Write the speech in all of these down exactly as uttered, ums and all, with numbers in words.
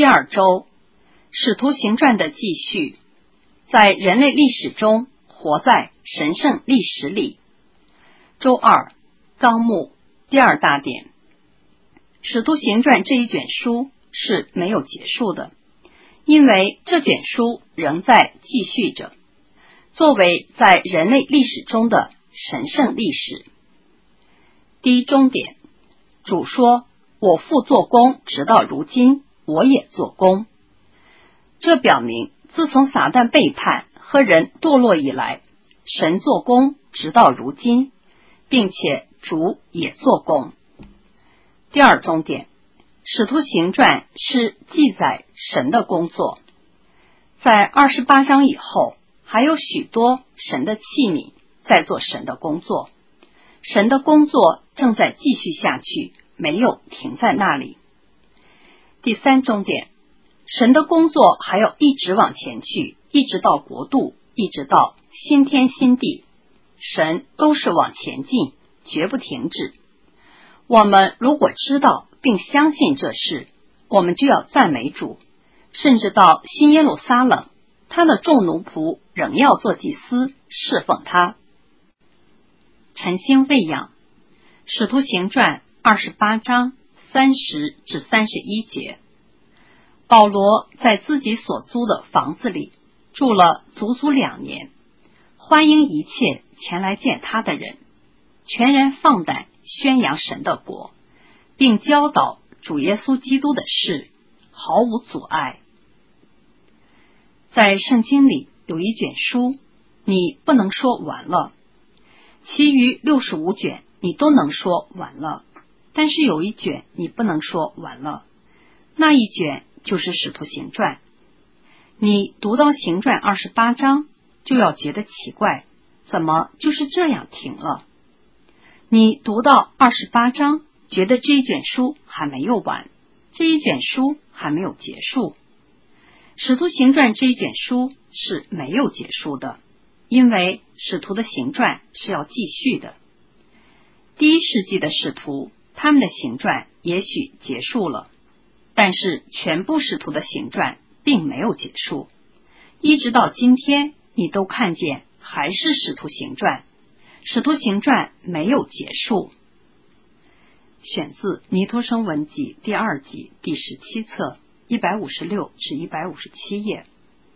第二周，使徒行传的继续，在人类历史中活在神圣历史里。周二，纲目第二大点，使徒行传这一卷书是没有结束的，因为这卷书仍在继续着，作为在人类历史中的神圣历史。第一中点，主说我父做工，直到如今我也做工。这表明自从撒旦背叛和人堕落以来，神做工直到如今，并且主也做工。第二中点，使徒行传是记载神的工作。在二十八章以后，还有许多神的器皿在做神的工作，神的工作正在继续下去，没有停在那里。第三中点，神的工作还要一直往前去，一直到国度，一直到新天新地，神都是往前进，绝不停止。我们如果知道并相信这事，我们就要赞美主，甚至到新耶路撒冷，他的众奴仆仍要做祭司，侍奉他。晨星喂养，使徒行传二十八章三十至三十一节。保罗在自己所租的房子里住了足足两年，欢迎一切前来见他的人，全然放胆宣扬神的国，并教导主耶稣基督的事，毫无阻碍。在圣经里有一卷书，你不能说完了，其余六十五卷你都能说完了，但是有一卷你不能说完了，那一卷就是使徒行传。你读到行传二十八章，就要觉得奇怪，怎么就是这样停了？你读到二十八章，觉得这一卷书还没有完，这一卷书还没有结束。使徒行传这一卷书是没有结束的，因为使徒的行传是要继续的。第一世纪的使徒，他们的行传也许结束了，但是全部使徒的行传并没有结束，一直到今天你都看见还是使徒行传，使徒行传没有结束。选自尼托生文集第二集第十七册一百五十六至一百五十七页。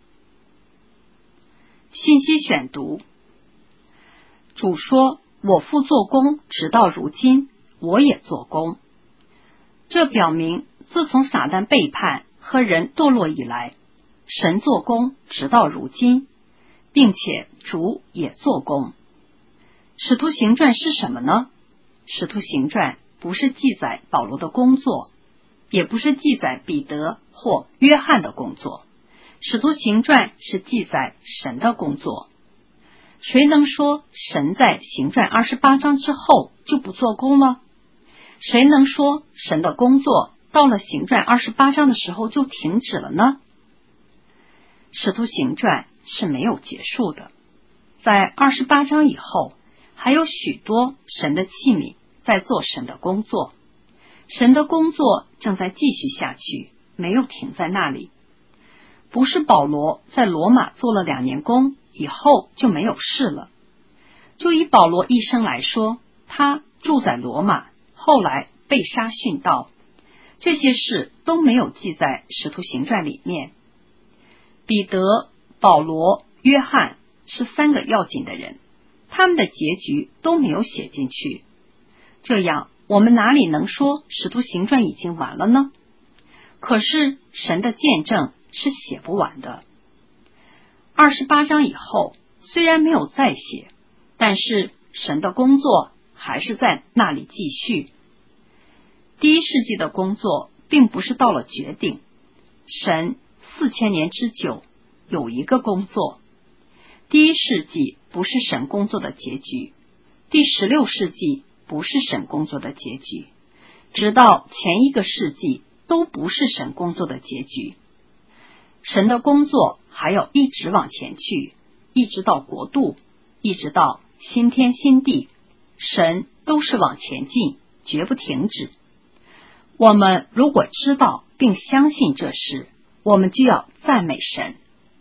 信息选读，主说我父做工，直到如今我也做工。这表明自从撒旦背叛和人堕落以来，神做工直到如今，并且主也做工。使徒行传是什么呢？使徒行传不是记载保罗的工作，也不是记载彼得或约翰的工作，使徒行传是记载神的工作。谁能说神在行传二十八章之后就不做工了？谁能说神的工作到了行传二十八章的时候就停止了呢？使徒行传是没有结束的，在二十八章以后，还有许多神的器皿在做神的工作，神的工作正在继续下去，没有停在那里。不是保罗在罗马做了两年工以后就没有事了。就以保罗一生来说，他住在罗马，后来被杀殉道，这些事都没有记在使徒行传里面。彼得、保罗、约翰是三个要紧的人，他们的结局都没有写进去。这样我们哪里能说使徒行传已经完了呢？可是神的见证是写不完的。二十八章以后虽然没有再写，但是神的工作还是在那里继续。第一世纪的工作并不是到了绝顶，神四千年之久有一个工作。第一世纪不是神工作的结局，第十六世纪不是神工作的结局，直到前一个世纪都不是神工作的结局。神的工作还要一直往前去，一直到国度，一直到新天新地，神都是往前进，绝不停止。我们如果知道并相信这事，我们就要赞美神。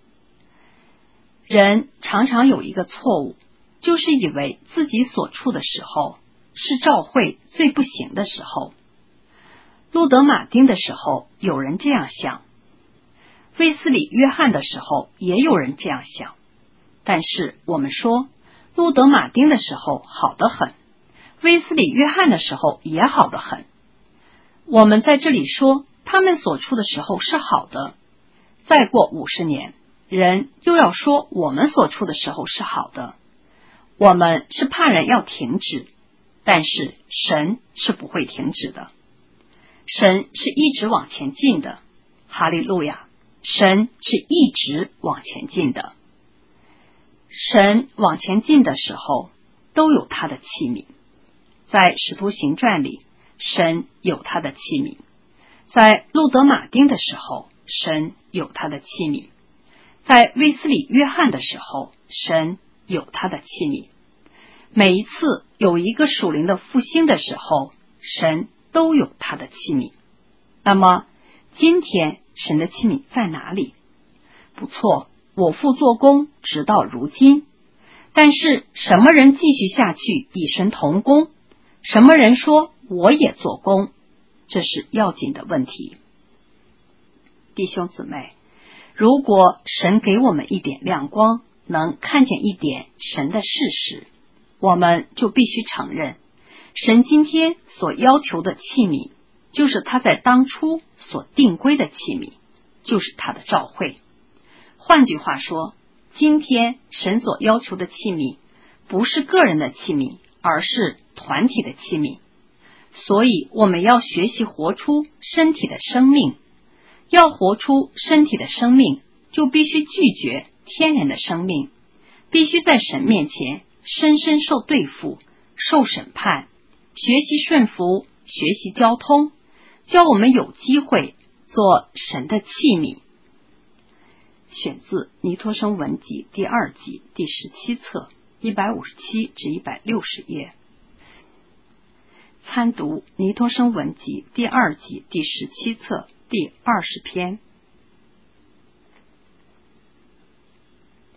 人常常有一个错误，就是以为自己所处的时候是教会最不行的时候。路德马丁的时候有人这样想，卫斯理约翰的时候也有人这样想，但是我们说路德马丁的时候好得很，卫斯理约翰的时候也好得很。我们在这里说他们所处的时候是好的，再过五十年，人又要说我们所处的时候是好的。我们是怕人要停止，但是神是不会停止的，神是一直往前进的。哈利路亚，神是一直往前进的。神往前进的时候都有他的器皿，在使徒行传里，神有他的器皿；在路德马丁的时候，神有他的器皿；在卫斯理约翰的时候，神有他的器皿。每一次有一个属灵的复兴的时候，神都有他的器皿。那么今天神的器皿在哪里？不错，我父做工直到如今。但是什么人继续下去与神同工？什么人说我也做工？这是要紧的问题。弟兄姊妹，如果神给我们一点亮光，能看见一点神的事实，我们就必须承认，神今天所要求的器皿，就是他在当初所定规的器皿，就是他的召会。换句话说，今天神所要求的器皿，不是个人的器皿，而是团体的器皿。所以我们要学习活出身体的生命。要活出身体的生命，就必须拒绝天然的生命，必须在神面前深深受对付，受审判，学习顺服，学习交通，教我们有机会做神的器皿。选自尼托生文集第二集第十七册一百五十七至一百六十页。参读尼托生文集第二集第十七册第二十篇。